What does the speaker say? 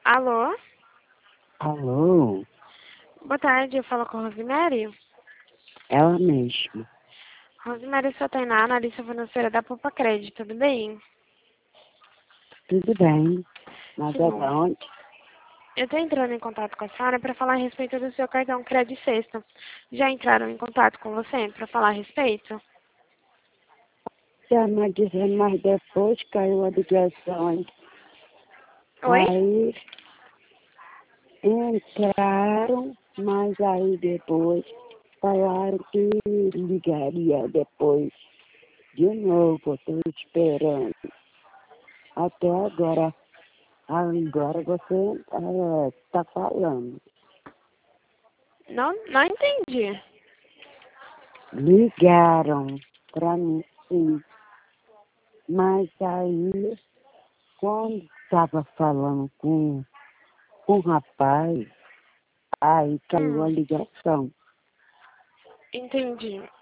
Alô? Alô? Boa tarde, eu falo com a Rosemary. Ela mesma. Rosemary, eu sou a Tainá, analista financeira da Poupa Crédito, tudo bem? Tudo bem. Mas Que é bom. da onde? Eu estou entrando em contato com a senhora para falar a respeito do seu cartão Crédito Sexta. Já entraram em contato com você para falar a respeito? Já me dizendo, mas depois caiu a ligação. Oi? Aí entraram, mas aí depois falaram que ligaria depois. De novo, estou esperando. Até agora. Agora você está falando. Não entendi. Ligaram para mim, sim. Mas aí, quando estava falando com o rapaz, aí caiu a Hum, ligação. entendi.